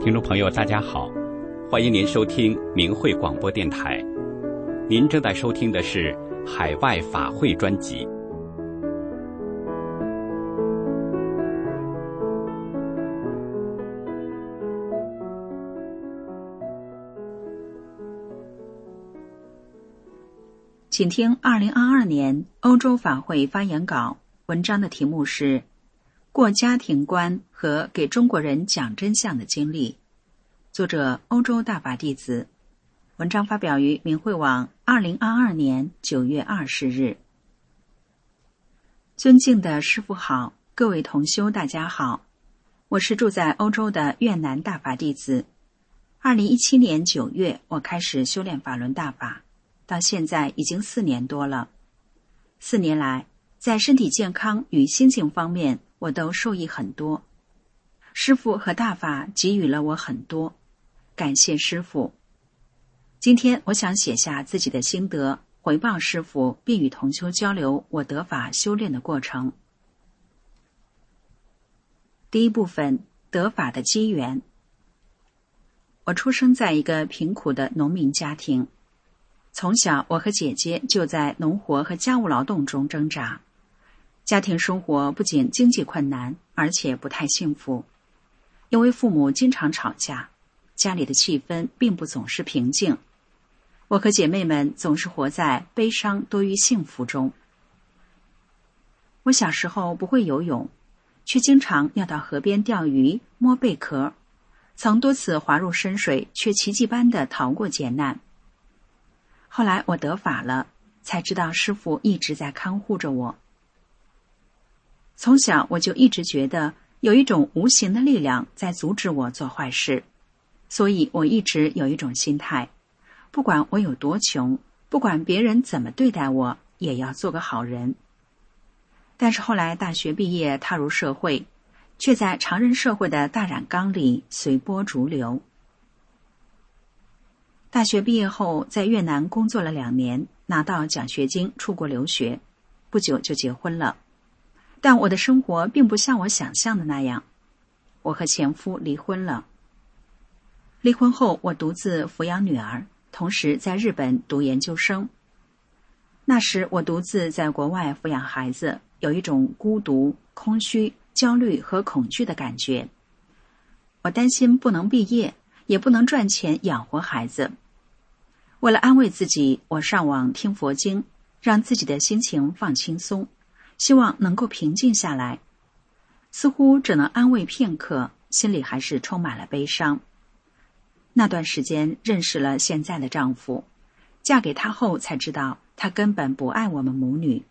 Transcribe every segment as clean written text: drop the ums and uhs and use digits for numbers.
听众朋友大家好，欢迎您收听明慧广播电台。您正在收听的是海外法会专辑。 请听2022年欧洲法会发言稿，文章的题目是过家庭关和给中国人讲真相的经历，作者欧洲大法弟子，文章发表于明慧网2022年9月20日。尊敬的师父好，各位同修大家好，我是住在欧洲的越南大法弟子。2017年9月我开始修炼法轮大法，到现在已经4年多了。4年来，在身体健康与心境方面，我都受益很多。师父和大法给予了我很多，感谢师父。今天我想写下自己的心得，回报师父，并与同修交流我得法修炼的过程。第一部分，得法的机缘。我出生在一个贫苦的农民家庭，从小我和姐姐就在农活和家务劳动中挣扎，家庭生活不仅经济困难，而且不太幸福。因为父母经常吵架，家里的气氛并不总是平静。我和姐妹们总是活在悲伤多于幸福中。我小时候不会游泳，却经常要到河边钓鱼、摸贝壳，曾多次滑入深水，却奇迹般地逃过劫难。后来我得法了，才知道师父一直在看护着我。从小我就一直觉得有一种无形的力量在阻止我做坏事，所以我一直有一种心态，不管我有多穷，不管别人怎么对待我，也要做个好人。但是后来大学毕业踏入社会，却在常人社会的大染缸里随波逐流。大学毕业后，在越南工作了2年，拿到奖学金出国留学，不久就结婚了。但我的生活并不像我想象的那样，我和前夫离婚了。离婚后，我独自抚养女儿，同时在日本读研究生。那时我独自在国外抚养孩子，有一种孤独、空虚、焦虑和恐惧的感觉。我担心不能毕业，也不能赚钱养活孩子。为了安慰自己，我上网听佛经，让自己的心情放轻松，希望能够平静下来。似乎只能安慰片刻，心里还是充满了悲伤。那段时间认识了现在的丈夫，嫁给他后才知道他根本不爱我们母女。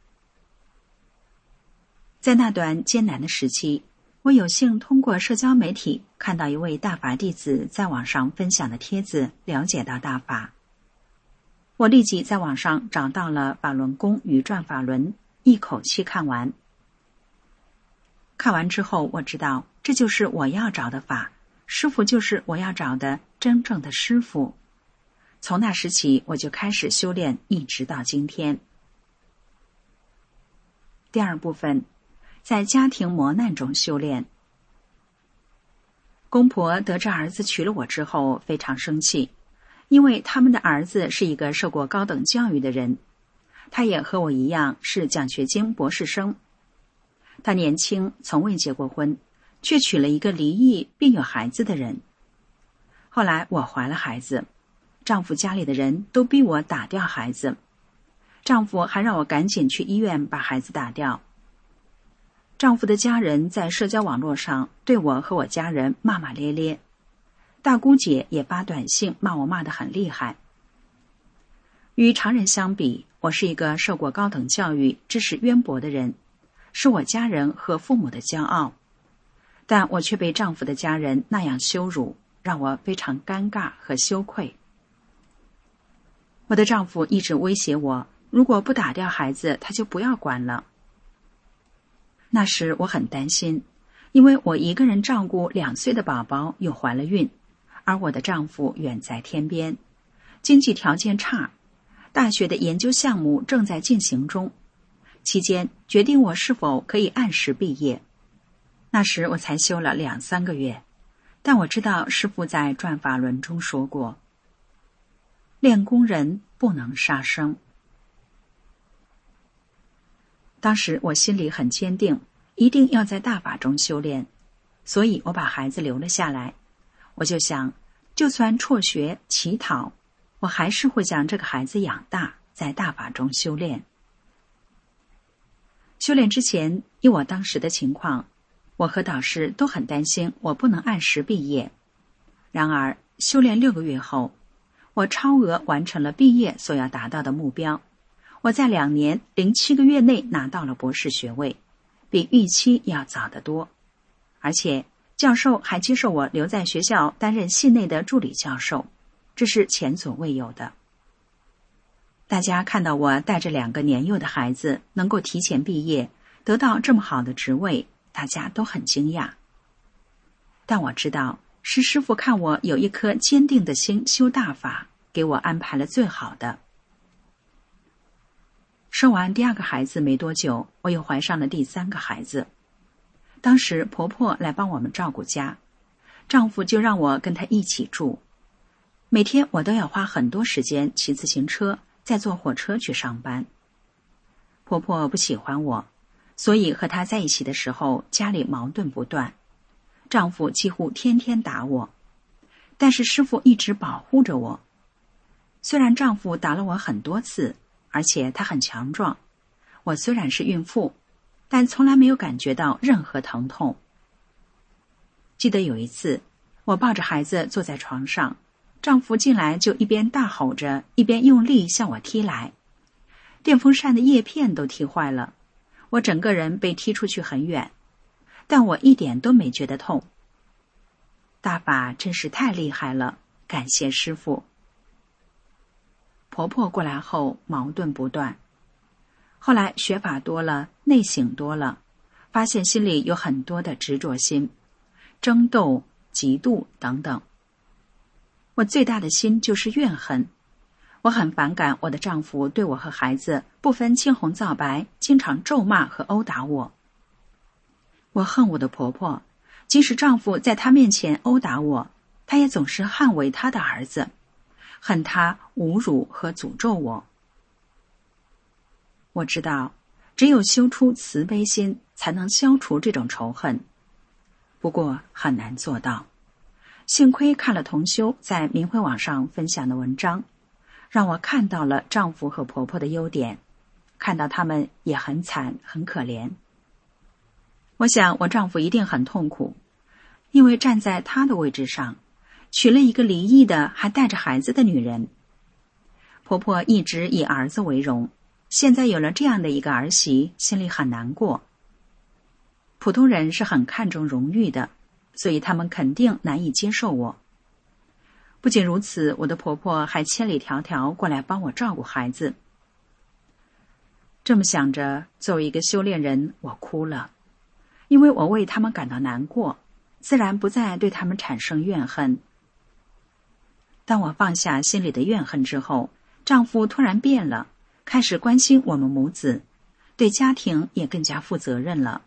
在那段艰难的时期，我有幸通过社交媒体看到一位大法弟子在网上分享的帖子，了解到大法。我立即在网上找到了《法轮功与转法轮》，一口气看完。看完之后，我知道这就是我要找的法，师父就是我要找的真正的师父。从那时起，我就开始修炼，一直到今天。第二部分，在家庭磨难中修炼。公婆得知儿子娶了我之后非常生气，因为他们的儿子是一个受过高等教育的人，他也和我一样是奖学金博士生。他年轻，从未结过婚，却娶了一个离异并有孩子的人。后来我怀了孩子，丈夫家里的人都逼我打掉孩子，丈夫还让我赶紧去医院把孩子打掉。丈夫的家人在社交网络上对我和我家人骂骂咧咧，大姑姐也发短信骂我，骂得很厉害。与常人相比，我是一个受过高等教育、知识渊博的人，是我家人和父母的骄傲，但我却被丈夫的家人那样羞辱，让我非常尴尬和羞愧。我的丈夫一直威胁我，如果不打掉孩子，他就不要管了。那时我很担心，因为我一个人照顾2岁的宝宝，又怀了孕，而我的丈夫远在天边，经济条件差，大学的研究项目正在进行中，期间决定我是否可以按时毕业。那时我才修了2-3个月， 但我知道师父在转法轮中说过，练功人不能杀生。当时我心里很坚定，一定要在大法中修炼，所以我把孩子留了下来。我就想，就算辍学乞讨，我还是会将这个孩子养大，在大法中修炼。修炼之前，以我当时的情况，我和导师都很担心我不能按时毕业。然而，修炼6个月后，我超额完成了毕业所要达到的目标。我在2年07个月内拿到了博士学位，比预期要早得多。而且，教授还接受我留在学校担任系内的助理教授，这是前所未有的。大家看到我带着2个年幼的孩子能够提前毕业，得到这么好的职位，大家都很惊讶。但我知道，是师父看我有一颗坚定的心修大法，给我安排了最好的。生完第2个孩子没多久，我又怀上了第3个孩子。当时婆婆来帮我们照顾家，丈夫就让我跟她一起住。每天我都要花很多时间骑自行车，再坐火车去上班。婆婆不喜欢我，所以和她在一起的时候，家里矛盾不断。丈夫几乎天天打我，但是师父一直保护着我。虽然丈夫打了我很多次，而且他很强壮，我虽然是孕妇，但从来没有感觉到任何疼痛。记得有一次，我抱着孩子坐在床上，丈夫进来就一边大吼着，一边用力向我踢来。电风扇的叶片都踢坏了，我整个人被踢出去很远，但我一点都没觉得痛。大法真是太厉害了，感谢师父。婆婆过来后矛盾不断，后来学法多了，内省多了，发现心里有很多的执着心、争斗、嫉妒等等。我最大的心就是怨恨，我很反感我的丈夫对我和孩子不分青红皂白，经常咒骂和殴打我。我恨我的婆婆，即使丈夫在她面前殴打我，她也总是捍卫她的儿子，恨她侮辱和诅咒我。我知道，只有修出慈悲心，才能消除这种仇恨。不过很难做到。幸亏看了同修在明慧网上分享的文章，让我看到了丈夫和婆婆的优点，看到他们也很惨很可怜。我想我丈夫一定很痛苦，因为站在他的位置上，娶了一个离异的还带着孩子的女人。婆婆一直以儿子为荣，现在有了这样的一个儿媳，心里很难过。普通人是很看重荣誉的，所以他们肯定难以接受我。不仅如此，我的婆婆还千里迢迢过来帮我照顾孩子。这么想着，作为一个修炼人，我哭了，因为我为他们感到难过，自然不再对他们产生怨恨。当我放下心里的怨恨之后，丈夫突然变了，开始关心我们母子，对家庭也更加负责任了。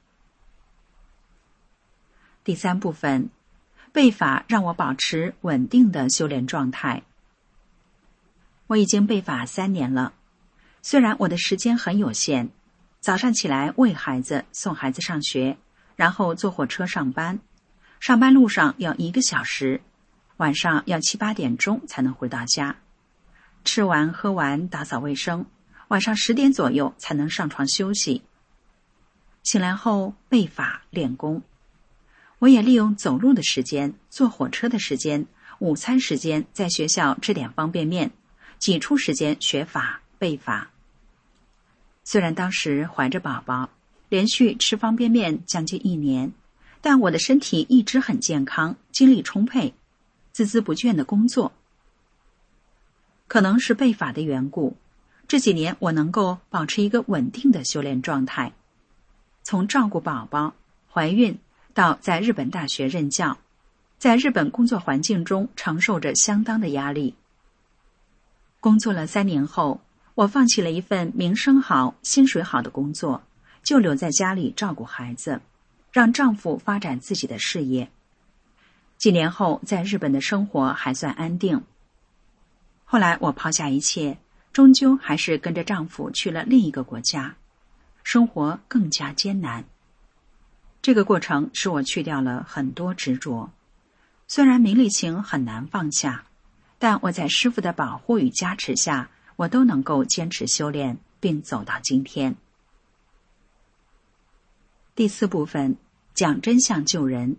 第3部分，背法让我保持稳定的修炼状态。我已经背法3年了，虽然我的时间很有限，早上起来喂孩子，送孩子上学，然后坐火车上班，上班路上要1个小时，晚上要7、8点钟才能回到家，吃完喝完打扫卫生，晚上10点左右才能上床休息。醒来后背法练功，我也利用走路的时间、坐火车的时间、午餐时间在学校吃点方便面，挤出时间学法背法。虽然当时怀着宝宝，连续吃方便面将近1年，但我的身体一直很健康，精力充沛，孜孜不倦的工作。可能是背法的缘故，这几年我能够保持一个稳定的修炼状态。从照顾宝宝、怀孕到在日本大学任教，在日本工作环境中承受着相当的压力。工作了3年后，我放弃了一份名声好、薪水好的工作，就留在家里照顾孩子，让丈夫发展自己的事业。 几年后，在日本的生活还算安定。后来我抛下一切，终究还是跟着丈夫去了另一个国家，生活更加艰难。这个过程使我去掉了很多执着，虽然名利情很难放下，但我在师父的保护与加持下，我都能够坚持修炼，并走到今天。第4部分，讲真相救人。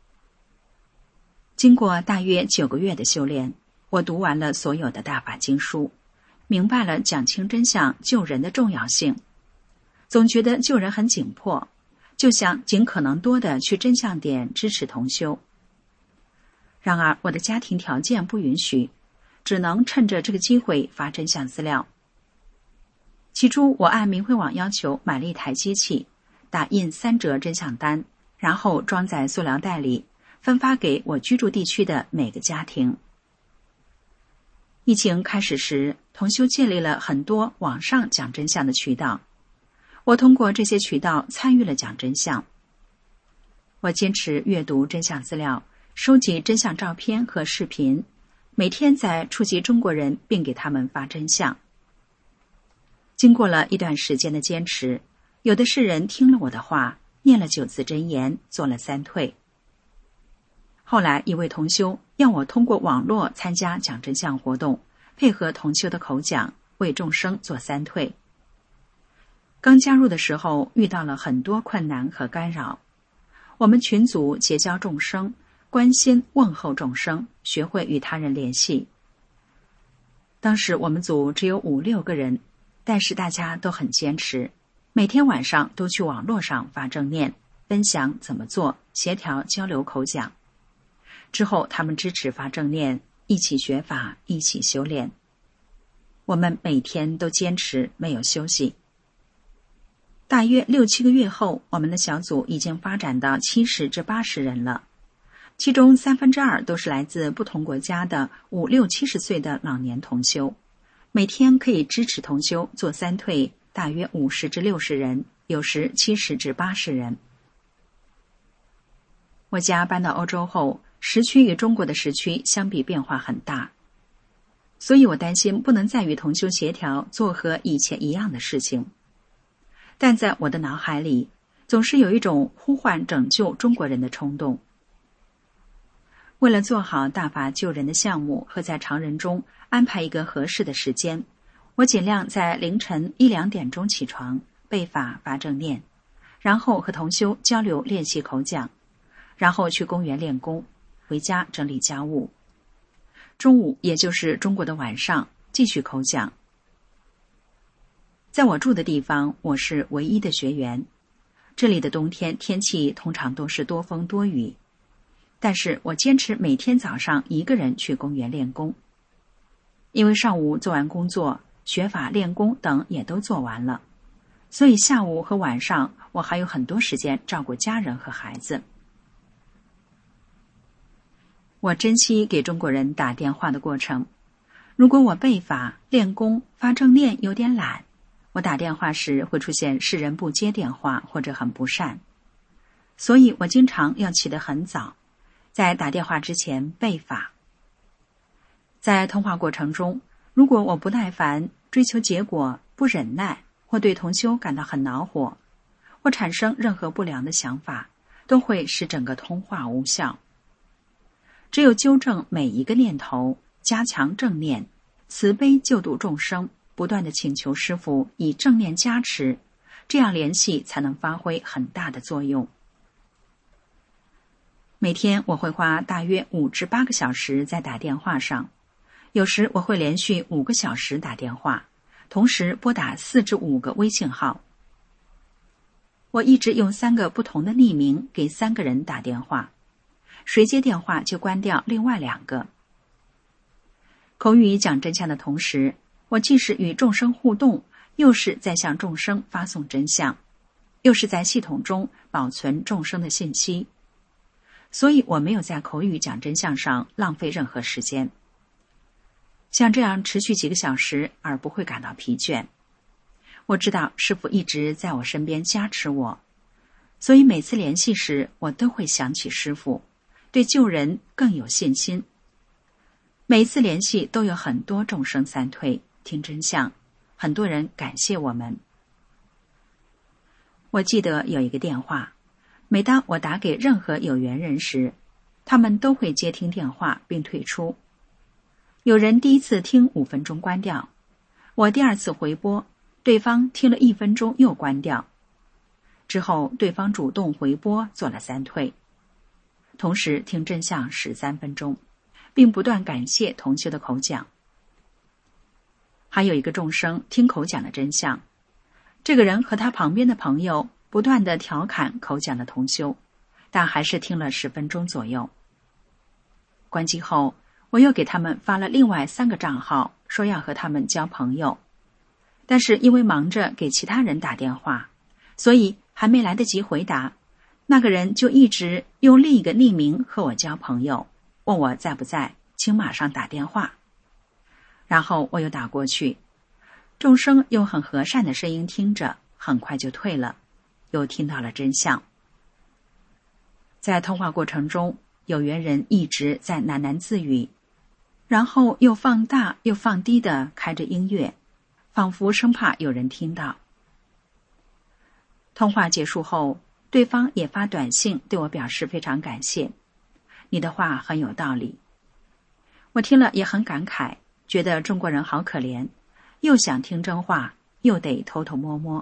经过大约9个月的修炼，我读完了所有的大法经书，明白了讲清真相救人的重要性。总觉得救人很紧迫，就想尽可能多的去真相点支持同修。然而我的家庭条件不允许，只能趁着这个机会发真相资料。起初我按明慧网要求买了一台机器，打印3折真相单，然后装在塑料袋里，分发给我居住地区的每个家庭。疫情开始时，同修建立了很多网上讲真相的渠道，我通过这些渠道参与了讲真相。我坚持阅读真相资料，收集真相照片和视频，每天在触及中国人并给他们发真相。经过了一段时间的坚持，有的是人听了我的话，念了9字真言，做了3退。后来一位同修要我通过网络参加讲真相活动，配合同修的口讲，为众生做3退。刚加入的时候遇到了很多困难和干扰，我们群组结交众生，关心问候众生，学会与他人联系。当时我们组只有5、6个人，但是大家都很坚持，每天晚上都去网络上发正念，分享怎么做，协调交流口讲。之后他们支持发正念，一起学法，一起修炼。我们每天都坚持，没有休息。大约6、7个月后，我们的小组已经发展到70至80人了，其中2/3都是来自不同国家的5、6、70岁的老年同修，每天可以支持同修做3退，大约50至60人，有时70至80人。我家搬到欧洲后，时区与中国的时区相比变化很大，所以我担心不能再与同修协调做和以前一样的事情。但在我的脑海里，总是有一种呼唤拯救中国人的冲动。为了做好大法救人的项目和在常人中安排一个合适的时间，我尽量在凌晨1、2点钟起床，背法发正念，然后和同修交流练习口讲，然后去公园练功，回家整理家务。中午，也就是中国的晚上，继续口讲。在我住的地方，我是唯一的学员。这里的冬天天气通常都是多风多雨，但是我坚持每天早上一个人去公园练功。因为上午做完工作，学法练功等也都做完了，所以下午和晚上我还有很多时间照顾家人和孩子。我珍惜给中国人打电话的过程。如果我背法、练功、发正念有点懒，我打电话时会出现世人不接电话或者很不善，所以我经常要起得很早，在打电话之前背法。在通话过程中，如果我不耐烦、追求结果、不忍耐，或对同修感到很恼火，或产生任何不良的想法，都会使整个通话无效。只有纠正每一个念头，加强正念，慈悲救度众生，不断地请求师父以正念加持，这样联系才能发挥很大的作用。每天我会花大约5至8个小时在打电话上，有时我会连续5个小时打电话，同时拨打4至5个微信号。我一直用3个不同的匿名给3个人打电话，谁接电话就关掉另外2个。口语讲真相的同时，我既是与众生互动，又是在向众生发送真相，又是在系统中保存众生的信息，所以我没有在口语讲真相上浪费任何时间。像这样持续几个小时而不会感到疲倦。我知道师父一直在我身边加持我，所以每次联系时我都会想起师父， 对救人更有信心。每一次联系都有很多众生三退，听真相，很多人感谢我们。我记得有一个电话，每当我打给任何有缘人时，他们都会接听电话并退出。有人第一次听5分钟关掉，我第二次回拨，对方听了1分钟又关掉。之后对方主动回拨做了3退，同时听真相13分钟，并不断感谢同修的口讲。还有一个众生听口讲的真相，这个人和他旁边的朋友不断地调侃口讲的同修，但还是听了10分钟左右。关机后，我又给他们发了另外3个账号，说要和他们交朋友，但是因为忙着给其他人打电话，所以还没来得及回答，那个人就一直用另一个匿名和我交朋友，问我在不在，请马上打电话。然后我又打过去，众生用很和善的声音听着，很快就退了，又听到了真相。在通话过程中，有缘人一直在喃喃自语，然后又放大又放低地开着音乐，仿佛生怕有人听到。通话结束后，对方也发短信对我表示非常感谢，你的话很有道理。我听了也很感慨，觉得中国人好可怜，又想听真话，又得偷偷摸摸。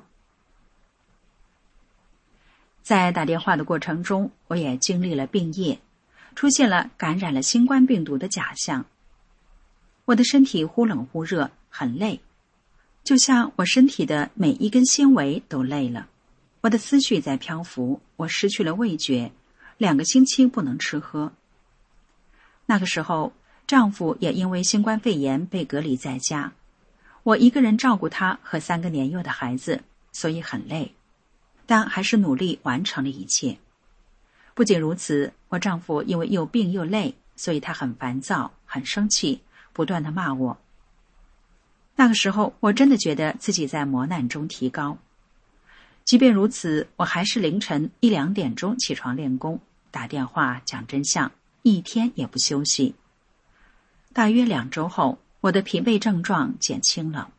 在打电话的过程中，我也经历了病业，出现了感染了新冠病毒的假象。我的身体忽冷忽热，很累，就像我身体的每一根纤维都累了。我的思绪在漂浮，我失去了味觉，2个星期不能吃喝。那个时候，丈夫也因为新冠肺炎被隔离在家，我一个人照顾他和3个年幼的孩子，所以很累，但还是努力完成了一切。不仅如此，我丈夫因为又病又累，所以他很烦躁，很生气，不断地骂我。那个时候，我真的觉得自己在磨难中提高。即便如此，我还是凌晨1、2点钟起床练功，打电话讲真相，一天也不休息。大约2周后，我的疲惫症状减轻了。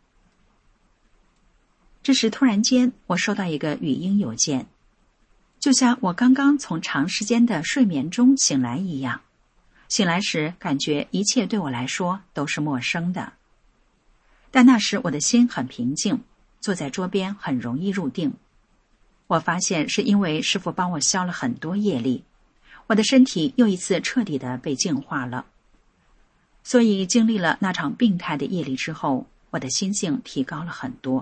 这时突然间，我收到一个语音邮件，就像我刚刚从长时间的睡眠中醒来一样。醒来时感觉一切对我来说都是陌生的，但那时我的心很平静，坐在桌边很容易入定。我发现是因为师父帮我消了很多业力，我的身体又一次彻底的被净化了。所以经历了那场病态的业力之后，我的心性提高了很多。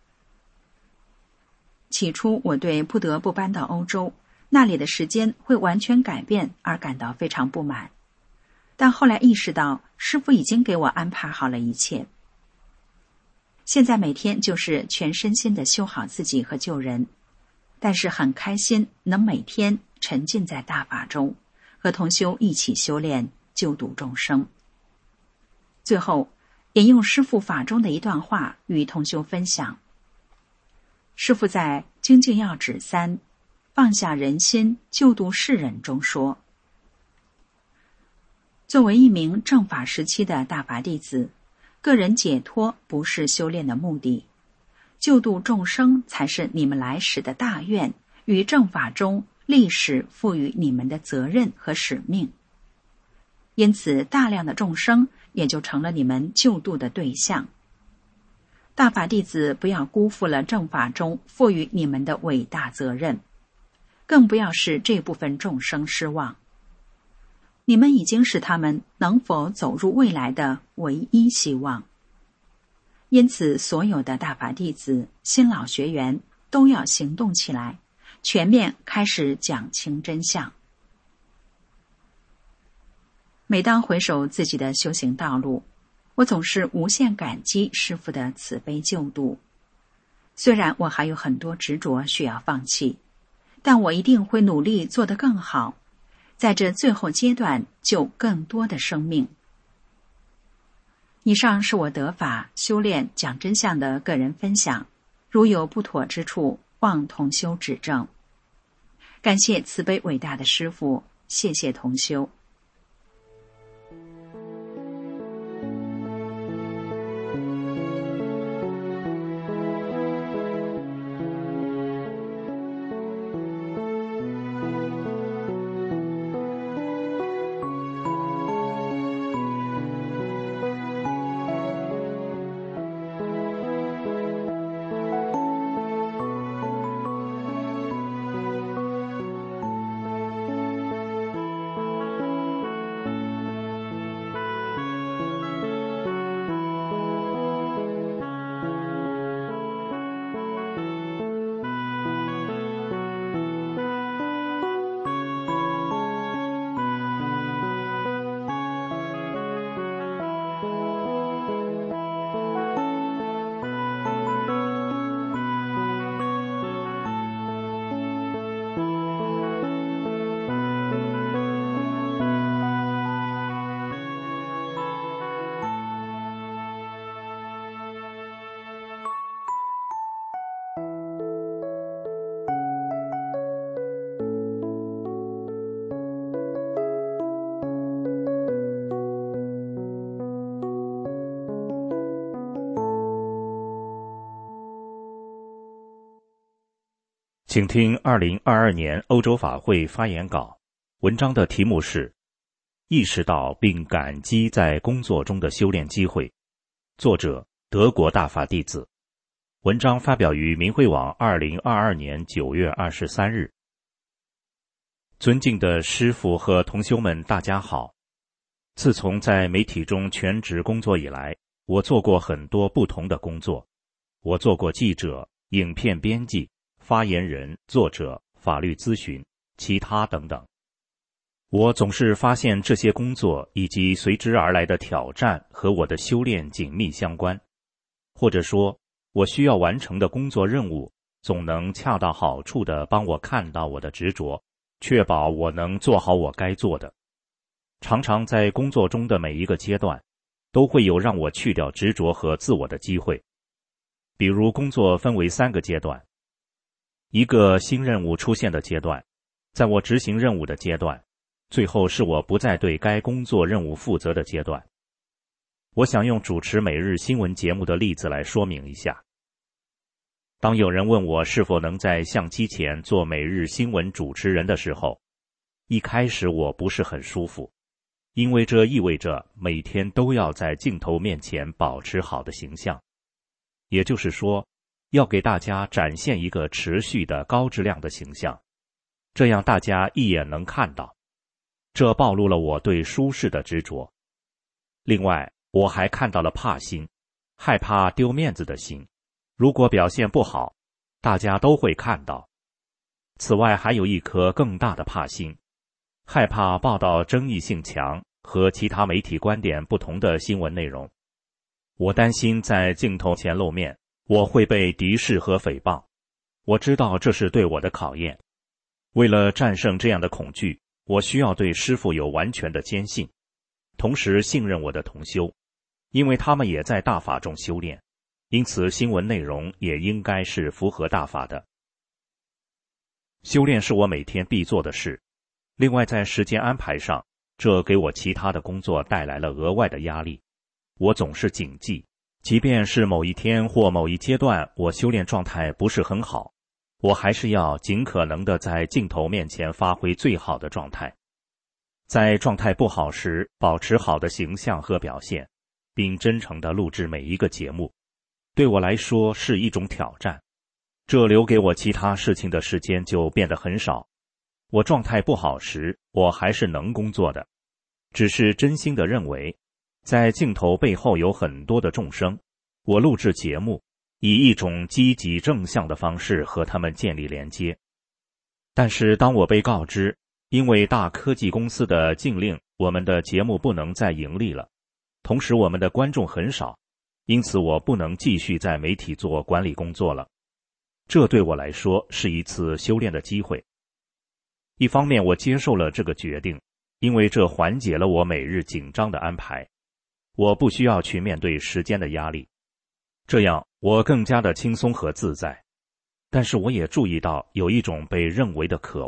起初我对不得不搬到欧洲，那里的时间会完全改变而感到非常不满，但后来意识到师父已经给我安排好了一切。现在每天就是全身心的修好自己和救人，但是很开心能每天沉浸在大法中，和同修一起修炼，救度众生。最后引用师父法中的一段话与同修分享。师父在《精进要旨3放下人心救度世人》中说，作为一名正法时期的大法弟子，个人解脱不是修炼的目的，救度众生才是你们来时的大愿与正法中历史赋予你们的责任和使命。因此大量的众生也就成了你们救度的对象。大法弟子不要辜负了正法中赋予你们的伟大责任，更不要使这部分众生失望。你们已经是他们能否走入未来的唯一希望。因此所有的大法弟子、新老学员都要行动起来，全面开始讲清真相。每当回首自己的修行道路，我总是无限感激师父的慈悲救度。虽然我还有很多执着需要放弃，但我一定会努力做得更好，在这最后阶段救更多的生命。以上是我得法、修炼、讲真相的个人分享，如有不妥之处，望同修指正。感谢慈悲伟大的师父， 谢谢同修。 请听2022年欧洲法会发言稿，文章的题目是意识到并感激在工作中的修炼机会，作者德国大法弟子，文章发表于明慧网2022年9月23日。尊敬的师父和同修们，大家好。自从在媒体中全职工作以来，我做过很多不同的工作。我做过记者、影片编辑、发言人、作者、法律咨询，其他等等。我总是发现这些工作以及随之而来的挑战和我的修炼紧密相关，或者说，我需要完成的工作任务总能恰到好处地帮我看到我的执着，确保我能做好我该做的。常常在工作中的每一个阶段，都会有让我去掉执着和自我的机会。比如工作分为3个阶段。一个新任务出现的阶段，在我执行任务的阶段，最后是我不再对该工作任务负责的阶段。我想用主持每日新闻节目的例子来说明一下。当有人问我是否能在相机前做每日新闻主持人的时候，一开始我不是很舒服，因为这意味着每天都要在镜头面前保持好的形象。也就是说，要给大家展现一个持续的高质量的形象，这样大家一眼能看到。这暴露了我对舒适的执着。另外，我还看到了怕心，害怕丢面子的心。如果表现不好，大家都会看到。此外，还有一颗更大的怕心，害怕报道争议性强和其他媒体观点不同的新闻内容。我担心在镜头前露面，我会被敌视和诽谤。我知道这是对我的考验。为了战胜这样的恐惧，我需要对师父有完全的坚信，同时信任我的同修，因为他们也在大法中修炼，因此新闻内容也应该是符合大法的。修炼是我每天必做的事。另外，在时间安排上，这给我其他的工作带来了额外的压力。我总是谨记，即便是某一天或某一阶段我修炼状态不是很好，我还是要尽可能的在镜头面前发挥最好的状态。在状态不好时，保持好的形象和表现，并真诚地录制每一个节目，对我来说是一种挑战。这留给我其他事情的时间就变得很少。我状态不好时，我还是能工作的，只是真心地认为，在镜头背后有很多的众生，我录制节目，以一种积极正向的方式和他们建立连接。但是当我被告知，因为大科技公司的禁令，我们的节目不能再盈利了，同时我们的观众很少，因此我不能继续在媒体做管理工作了。这对我来说是一次修炼的机会。一方面我接受了这个决定，因为这缓解了我每日紧张的安排，我不需要去面对时间的压力，这样我更加的轻松和自在。但是我也注意到有一种被认为的渴望，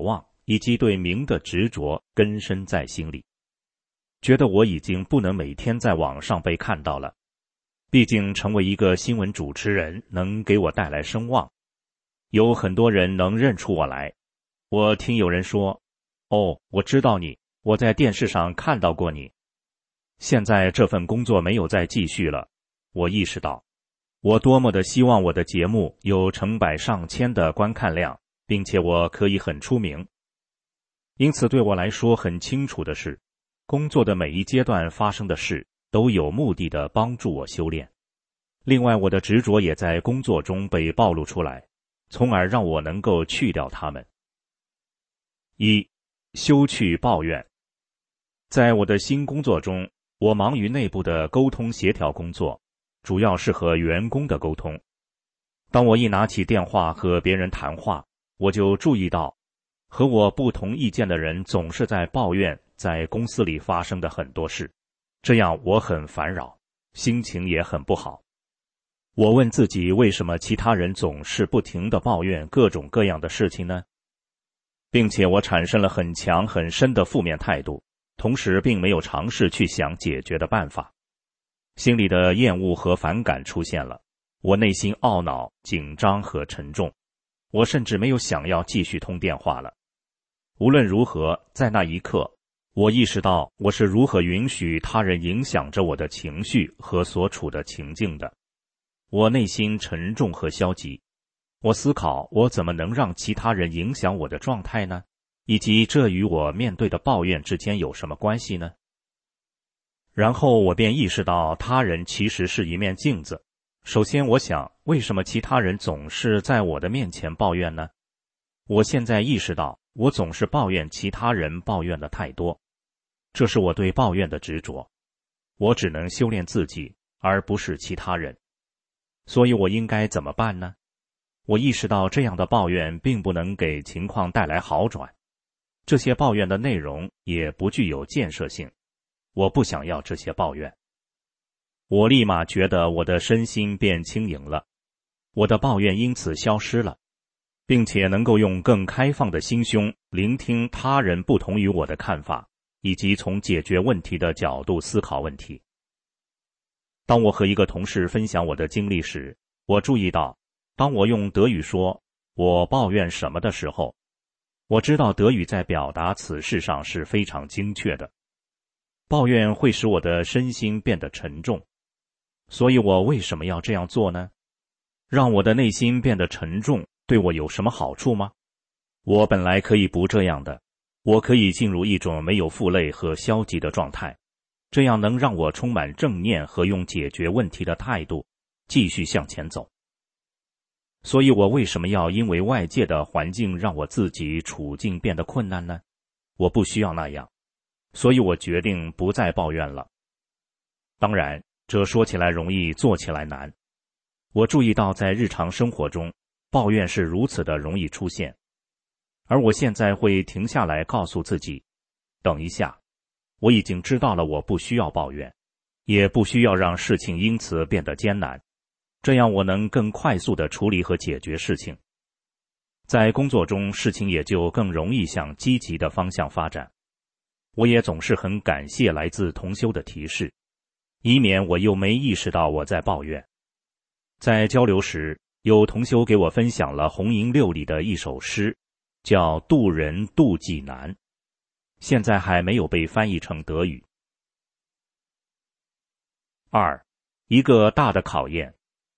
以及对名的执着根深在心里，觉得我已经不能每天在网上被看到了。毕竟成为一个新闻主持人能给我带来声望，有很多人能认出我来。我听有人说，哦，我知道你，我在电视上看到过你。现在这份工作没有再继续了，我意识到我多么的希望我的节目有成百上千的观看量，并且我可以很出名。因此对我来说很清楚的是，工作的每一阶段发生的事都有目的地帮助我修炼。另外，我的执着也在工作中被暴露出来，从而让我能够去掉它们。一、休去抱怨。在我的新工作中，我忙于内部的沟通协调工作，主要是和员工的沟通。当我一拿起电话和别人谈话，我就注意到，和我不同意见的人总是在抱怨在公司里发生的很多事，这样我很烦扰，心情也很不好。我问自己，为什么其他人总是不停地抱怨各种各样的事情呢？并且我产生了很强很深的负面态度，同时并没有尝试去想解决的办法。心里的厌恶和反感出现了，我内心懊恼、紧张和沉重，我甚至没有想要继续通电话了。无论如何，在那一刻，我意识到我是如何允许他人影响着我的情绪和所处的情境的。我内心沉重和消极，我思考我怎么能让其他人影响我的状态呢？以及这与我面对的抱怨之间有什么关系呢？然后我便意识到他人其实是一面镜子。首先我想，为什么其他人总是在我的面前抱怨呢？我现在意识到，我总是抱怨其他人抱怨的太多，这是我对抱怨的执着。我只能修炼自己，而不是其他人。所以我应该怎么办呢？我意识到这样的抱怨并不能给情况带来好转，这些抱怨的内容也不具有建设性，我不想要这些抱怨。我立马觉得我的身心变轻盈了，我的抱怨因此消失了，并且能够用更开放的心胸聆听他人不同于我的看法，以及从解决问题的角度思考问题。当我和一个同事分享我的经历时，我注意到，当我用德语说我抱怨什么的时候，我知道德语在表达此事上是非常精确的。抱怨会使我的身心变得沉重，所以我为什么要这样做呢？让我的内心变得沉重，对我有什么好处吗？我本来可以不这样的，我可以进入一种没有负累和消极的状态，这样能让我充满正念和用解决问题的态度继续向前走。所以我为什么要因为外界的环境让我自己处境变得困难呢？我不需要那样，所以我决定不再抱怨了。当然，这说起来容易，做起来难。我注意到在日常生活中，抱怨是如此的容易出现。而我现在会停下来告诉自己，等一下，我已经知道了我不需要抱怨，也不需要让事情因此变得艰难，这样我能更快速地处理和解决事情。在工作中，事情也就更容易向积极的方向发展。我也总是很感谢来自同修的提示，以免我又没意识到我在抱怨。在交流时，有同修给我分享了红银六里的一首诗，叫渡人渡己难，现在还没有被翻译成德语。2. 一个大的考验。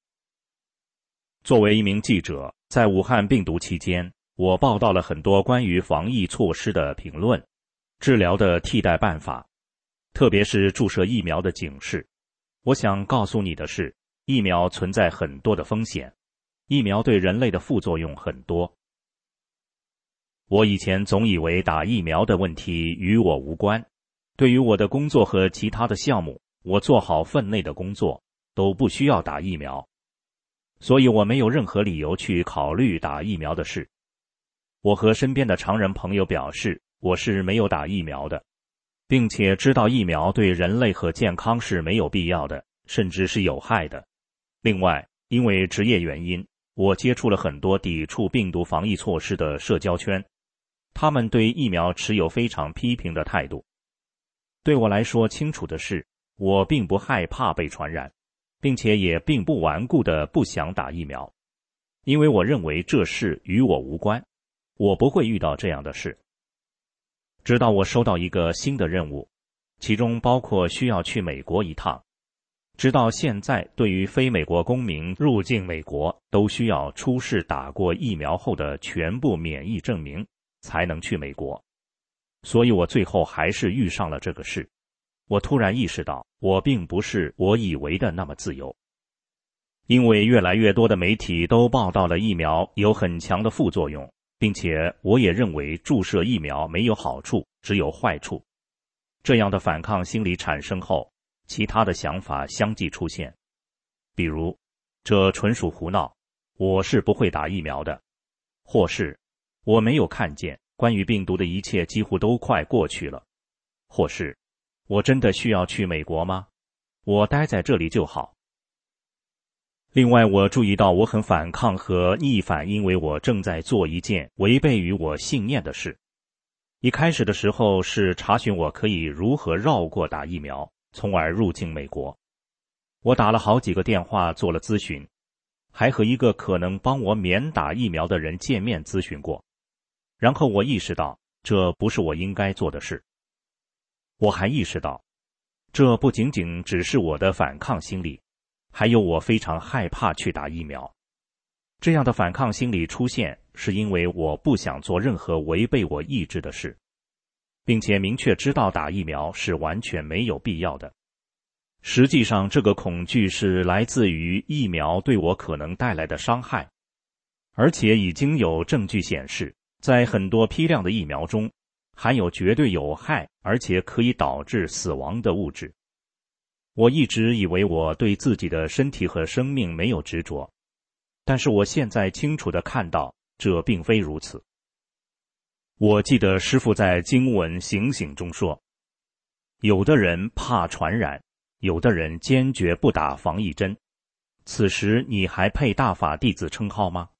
作为一名记者，在武汉病毒期间，我报道了很多关于防疫措施的评论，治疗的替代办法，特别是注射疫苗的警示。我想告诉你的是，疫苗存在很多的风险，疫苗对人类的副作用很多。我以前总以为打疫苗的问题与我无关，对于我的工作和其他的项目，我做好分内的工作，都不需要打疫苗，所以我没有任何理由去考虑打疫苗的事。我和身边的常人朋友表示，我是没有打疫苗的，并且知道疫苗对人类和健康是没有必要的，甚至是有害的。另外，因为职业原因，我接触了很多抵触病毒防疫措施的社交圈， 他们对疫苗持有非常批评的态度。对我来说，清楚的是，我并不害怕被传染，并且也并不顽固地不想打疫苗，因为我认为这事与我无关，我不会遇到这样的事。直到我收到一个新的任务，其中包括需要去美国一趟。直到现在，对于非美国公民入境美国，都需要出示打过疫苗后的全部免疫证明，才能去美国。所以我最后还是遇上了这个事。我突然意识到，我并不是我以为的那么自由。因为越来越多的媒体都报道了疫苗有很强的副作用，并且我也认为注射疫苗没有好处，只有坏处。这样的反抗心理产生后，其他的想法相继出现，比如这纯属胡闹，我是不会打疫苗的，或是我没有看见，关于病毒的一切几乎都快过去了，或是我真的需要去美国吗？我待在这里就好。另外，我注意到我很反抗和逆反，因为我正在做一件违背于我信念的事。一开始的时候是查询我可以如何绕过打疫苗，从而入境美国。我打了好几个电话做了咨询，还和一个可能帮我免打疫苗的人见面咨询过。然后我意识到，这不是我应该做的事。我还意识到，这不仅仅只是我的反抗心理，还有我非常害怕去打疫苗。这样的反抗心理出现，是因为我不想做任何违背我意志的事，并且明确知道打疫苗是完全没有必要的。实际上，这个恐惧是来自于疫苗对我可能带来的伤害，而且已经有证据显示，在很多批量的疫苗中，含有绝对有害而且可以导致死亡的物质。我一直以为我对自己的身体和生命没有执着，但是我现在清楚地看到，这并非如此。我记得师父在经文醒醒中说，有的人怕传染，有的人坚决不打防疫针，此时你还配大法弟子称号吗？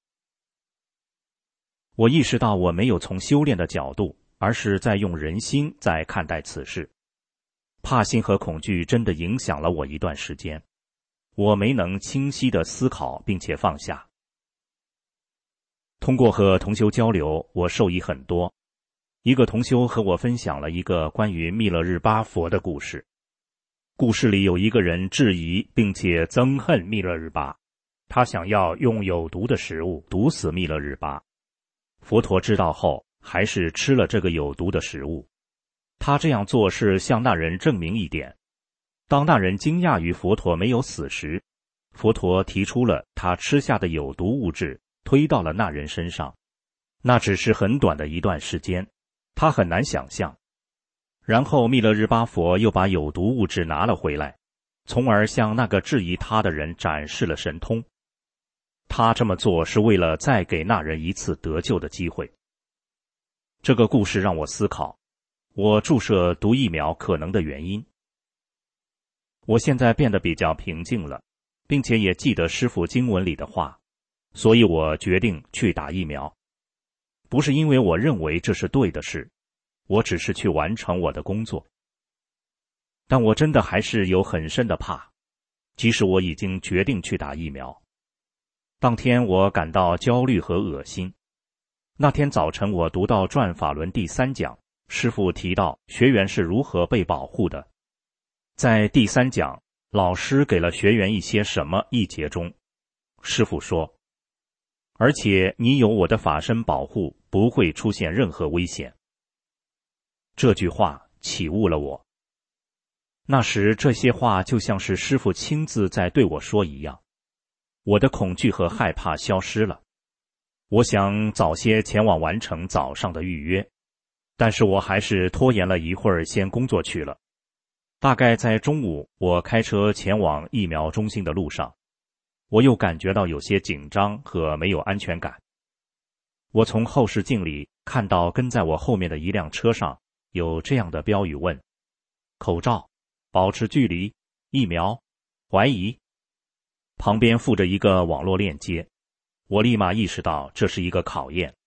我意识到我没有从修炼的角度，而是在用人心在看待此事。怕心和恐惧真的影响了我一段时间，我没能清晰地思考并且放下。通过和同修交流，我受益很多。一个同修和我分享了一个关于密勒日巴佛的故事。故事里有一个人质疑并且憎恨密勒日巴，他想要用有毒的食物毒死密勒日巴。佛陀知道后，还是吃了这个有毒的食物。他这样做是向那人证明一点。当那人惊讶于佛陀没有死时，佛陀提出了他吃下的有毒物质推到了那人身上。那只是很短的一段时间，他很难想象。然后密勒日巴佛又把有毒物质拿了回来，从而向那个质疑他的人展示了神通。他这么做是为了再给那人一次得救的机会。这个故事让我思考我注射毒疫苗可能的原因。我现在变得比较平静了，并且也记得师父经文里的话，所以我决定去打疫苗。不是因为我认为这是对的事，我只是去完成我的工作。但我真的还是有很深的怕，即使我已经决定去打疫苗。当天我感到焦虑和恶心。那天早晨我读到转法轮第3讲，师父提到学员是如何被保护的。在第3讲，老师给了学员一些什么一节中，师父说，而且你有我的法身保护，不会出现任何危险。这句话启悟了我。那时这些话就像是师父亲自在对我说一样，我的恐惧和害怕消失了。我想早些前往完成早上的预约，但是我还是拖延了一会儿先工作去了。大概在中午，我开车前往疫苗中心的路上，我又感觉到有些紧张和没有安全感。我从后视镜里看到跟在我后面的一辆车上有这样的标语问：口罩、保持距离、疫苗、怀疑。旁边附着一个网络链接，我立马意识到这是一个考验。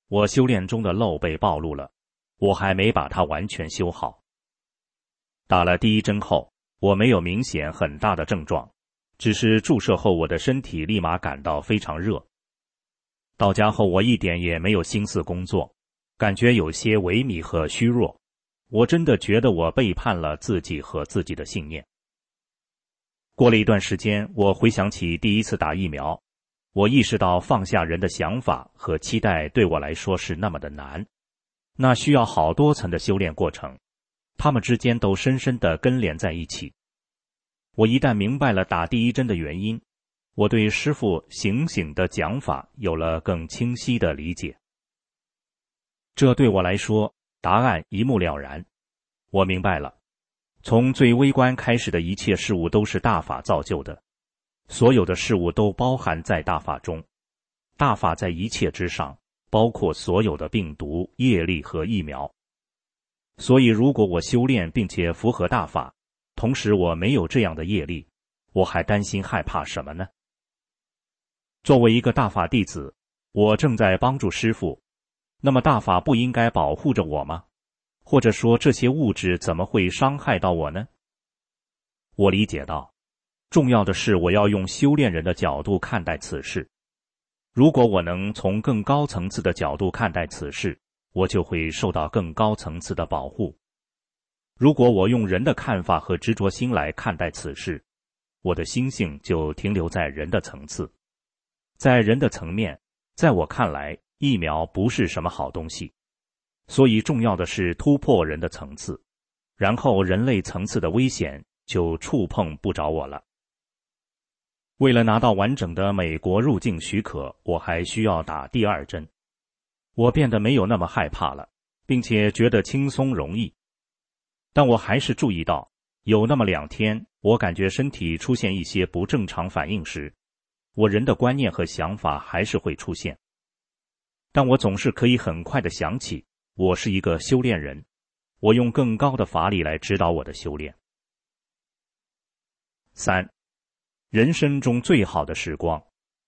我修炼中的漏被暴露了，我还没把它完全修好。打了第一针后，我没有明显很大的症状，只是注射后我的身体立马感到非常热。到家后我一点也没有心思工作，感觉有些萎靡和虚弱，我真的觉得我背叛了自己和自己的信念。过了一段时间，我回想起第一次打疫苗，我意识到放下人的想法和期待对我来说是那么的难，那需要好多层的修炼过程，它们之间都深深地根连在一起。我一旦明白了打第一针的原因，我对师父醒醒的讲法有了更清晰的理解。这对我来说，答案一目了然。我明白了，从最微观开始的一切事物都是大法造就的，所有的事物都包含在大法中，大法在一切之上，包括所有的病毒、业力和疫苗。所以如果我修炼并且符合大法，同时我没有这样的业力，我还担心害怕什么呢？作为一个大法弟子，我正在帮助师父，那么大法不应该保护着我吗？或者说这些物质怎么会伤害到我呢？我理解到，重要的是我要用修炼人的角度看待此事。如果我能从更高层次的角度看待此事，我就会受到更高层次的保护。如果我用人的看法和执着心来看待此事，我的心性就停留在人的层次。在人的层面，在我看来，疫苗不是什么好东西，所以重要的是突破人的层次，然后人类层次的危险就触碰不着我了。为了拿到完整的美国入境许可，我还需要打第二针。我变得没有那么害怕了，并且觉得轻松容易。但我还是注意到，有那么2天，我感觉身体出现一些不正常反应时，我人的观念和想法还是会出现。但我总是可以很快地想起，我是一个修炼人，我用更高的法理来指导我的修炼。3. 人生中最好的时光。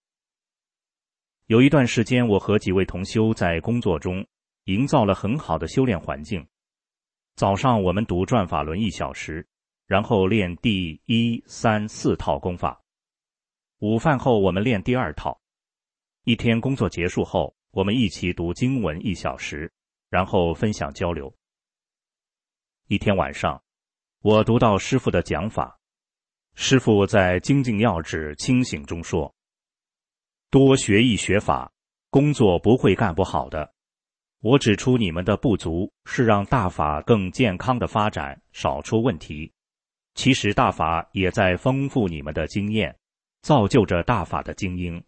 有一段时间，我和几位同修在工作中营造了很好的修炼环境。早上我们读转法轮1小时，然后练第1、3、4套功法。午饭后我们练第2套。一天工作结束后，我们一起读经文1小时，然后分享交流。一天晚上，我读到师父的讲法。师父在精进要旨清醒中说，多学一学法，工作不会干不好的。我指出你们的不足是让大法更健康的发展，少出问题。其实大法也在丰富你们的经验，造就着大法的精英。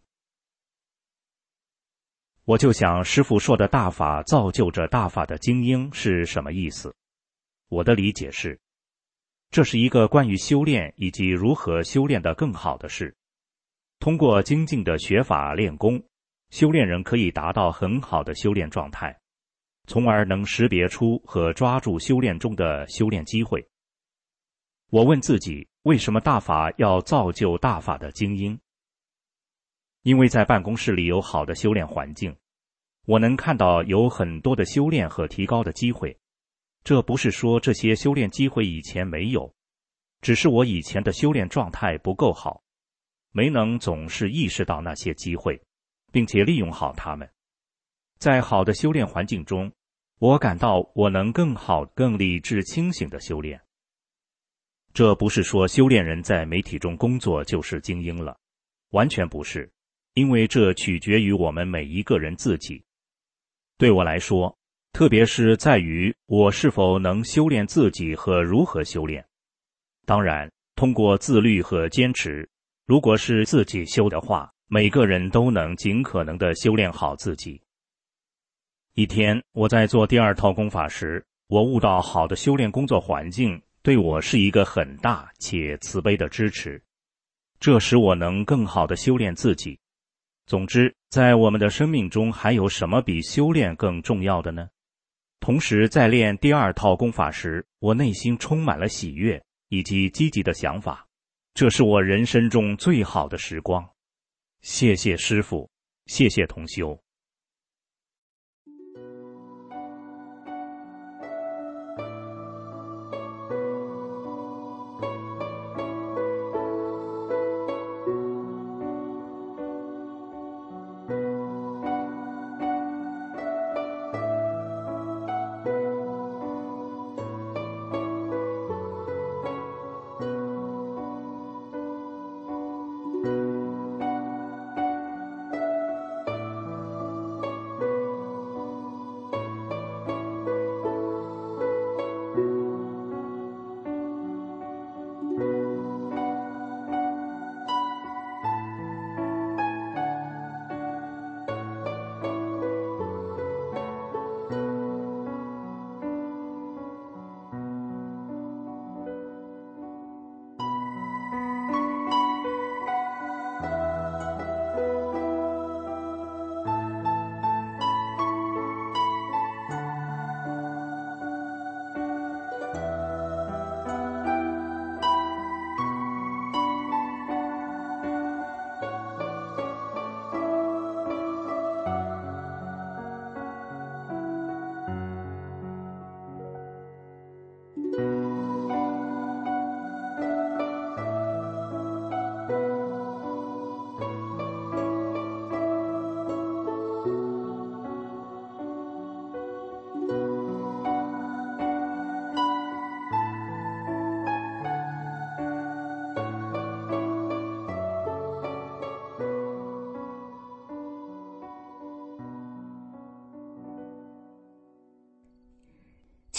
我就想师父说的大法造就着大法的精英是什么意思？我的理解是，这是一个关于修炼以及如何修炼的更好的事。通过精进的学法练功，修炼人可以达到很好的修炼状态，从而能识别出和抓住修炼中的修炼机会。我问自己，为什么大法要造就大法的精英？因为在办公室里有好的修炼环境，我能看到有很多的修炼和提高的机会。这不是说这些修炼机会以前没有，只是我以前的修炼状态不够好，没能总是意识到那些机会，并且利用好它们。在好的修炼环境中，我感到我能更好、更理智、清醒地修炼。这不是说修炼人在媒体中工作就是精英了，完全不是，因为这取决于我们每一个人自己。对我来说，特别是在于我是否能修炼自己和如何修炼。当然，通过自律和坚持，如果是自己修的话，每个人都能尽可能地修炼好自己。一天，我在做第2套功法时，我悟到好的修炼工作环境对我是一个很大且慈悲的支持，这使我能更好地修炼自己。总之，在我们的生命中还有什么比修炼更重要的呢？同时，在练第2套功法时，我内心充满了喜悦以及积极的想法，这是我人生中最好的时光。谢谢师父，谢谢同修。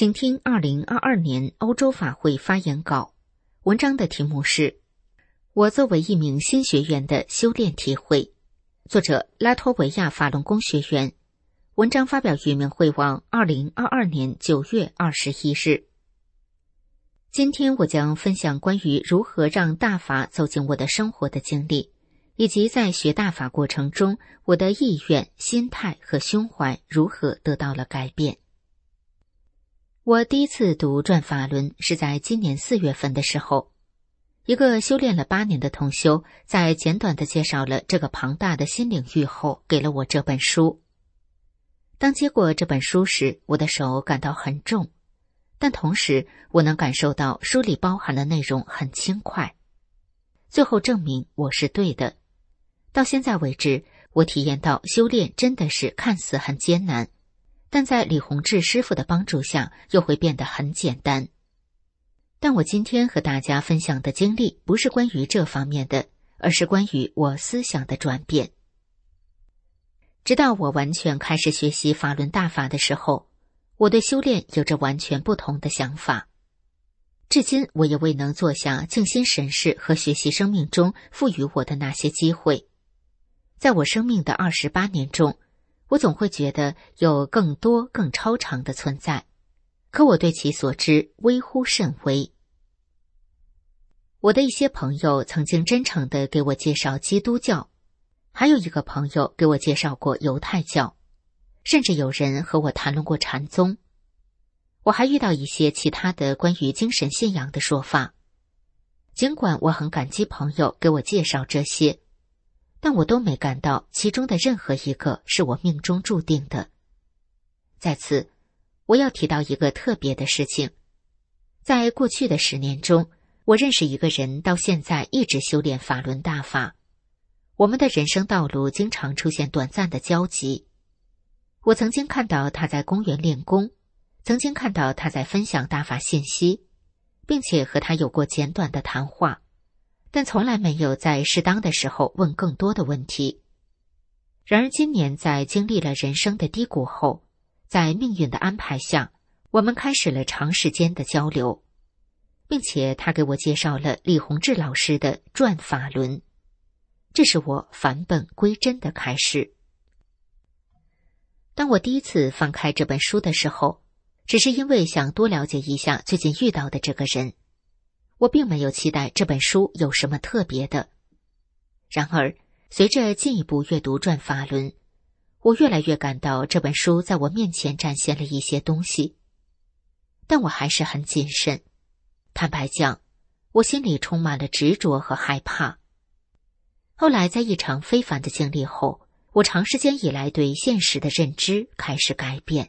请听2022年欧洲法会发言稿，文章的题目是我作为一名新学员的修炼体会，作者拉脱维亚法轮功学员，文章发表于明慧网2022年9月21日。今天我将分享关于如何让大法走进我的生活的经历，以及在学大法过程中我的意愿、心态和胸怀如何得到了改变。我第一次读转法轮是在今年4月份的时候，一个修炼了8年的同修在简短地介绍了这个庞大的新领域后，给了我这本书。当接过这本书时，我的手感到很重，但同时我能感受到书里包含的内容很轻快。最后证明我是对的。到现在为止，我体验到修炼真的是看似很艰难，但在李洪志师傅的帮助下又会变得很简单。但我今天和大家分享的经历不是关于这方面的，而是关于我思想的转变。直到我完全开始学习法轮大法的时候，我对修炼有着完全不同的想法。至今我也未能坐下静心审视和学习生命中赋予我的那些机会。在我生命的28年中，我总会觉得有更多更超常的存在，可我对其所知微乎甚微。我的一些朋友曾经真诚地给我介绍基督教，还有一个朋友给我介绍过犹太教，甚至有人和我谈论过禅宗。我还遇到一些其他的关于精神信仰的说法。尽管我很感激朋友给我介绍这些，但我都没感到其中的任何一个是我命中注定的。在此，我要提到一个特别的事情。在过去的10年中，我认识一个人到现在一直修炼法轮大法。我们的人生道路经常出现短暂的交集。我曾经看到他在公园练功，曾经看到他在分享大法信息，并且和他有过简短的谈话，但从来没有在适当的时候问更多的问题。然而今年在经历了人生的低谷后，在命运的安排下，我们开始了长时间的交流，并且他给我介绍了李洪志老师的转法轮，这是我返本归真的开始。当我第一次翻开这本书的时候，只是因为想多了解一下最近遇到的这个人，我并没有期待这本书有什么特别的。然而，随着进一步阅读转法轮，我越来越感到这本书在我面前展现了一些东西，但我还是很谨慎。坦白讲，我心里充满了执着和害怕。后来在一场非凡的经历后，我长时间以来对现实的认知开始改变。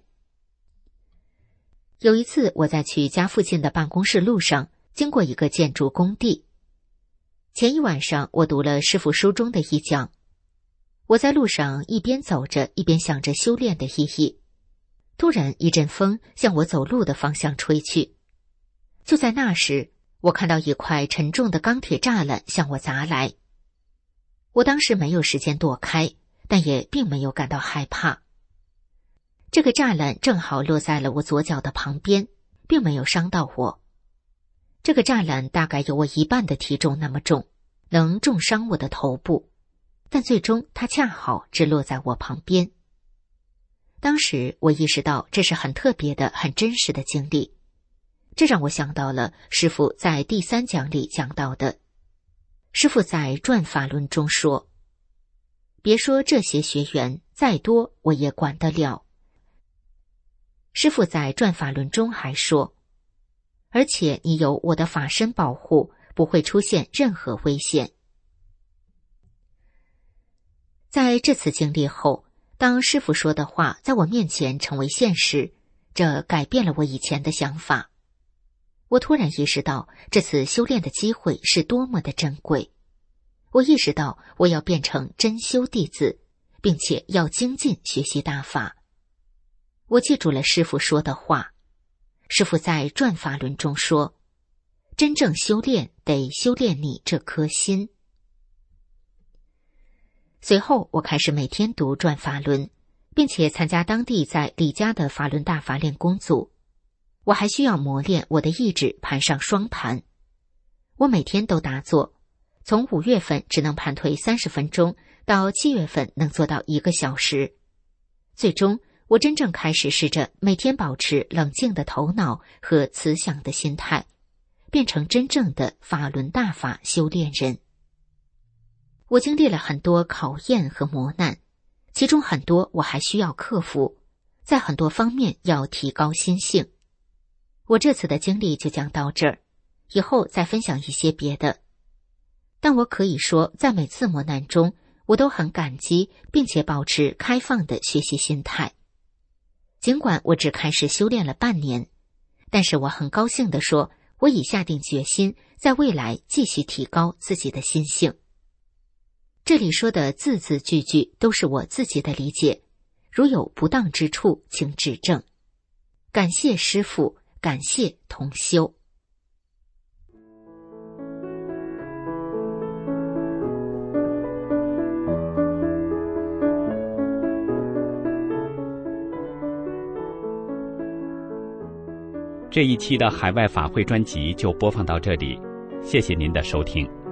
有一次，我在去家附近的办公室路上经过一个建筑工地。前一晚上，我读了师父书中的一讲。我在路上一边走着，一边想着修炼的意义。突然，一阵风向我走路的方向吹去。就在那时，我看到一块沉重的钢铁栅栏向我砸来。我当时没有时间躲开，但也并没有感到害怕。这个栅栏正好落在了我左脚的旁边，并没有伤到我。这个栅栏大概有我1半的体重那么重，能重伤我的头部，但最终它恰好只落在我旁边。当时我意识到这是很特别的、很真实的经历，这让我想到了师父在第3讲里讲到的。师父在转法轮中说，别说这些学员再多我也管得了。师父在转法轮中还说，而且你有我的法身保护，不会出现任何危险。在这次经历后，当师父说的话在我面前成为现实，这改变了我以前的想法。我突然意识到这次修炼的机会是多么的珍贵。我意识到我要变成真修弟子，并且要精进学习大法。我记住了师父说的话。师父在转法轮中说，真正修炼得修炼你这颗心。随后我开始每天读转法轮，并且参加当地在李家的法轮大法练功组。 我还需要磨练我的意志盘上双盘。我每天都打坐，从5月份只能盘腿30分钟，到7月份能做到1个小时。最终，我真正开始试着每天保持冷静的头脑和慈祥的心态，变成真正的法轮大法修炼人。我经历了很多考验和磨难，其中很多我还需要克服，在很多方面要提高心性。我这次的经历就讲到这儿，以后再分享一些别的。但我可以说，在每次磨难中，我都很感激，并且保持开放的学习心态。尽管我只开始修炼了半年，但是我很高兴地说，我已下定决心，在未来继续提高自己的心性。这里说的字字句句都是我自己的理解，如有不当之处，请指正。感谢师父，感谢同修。 这一期的海外法会专辑就播放到这里，谢谢您的收听。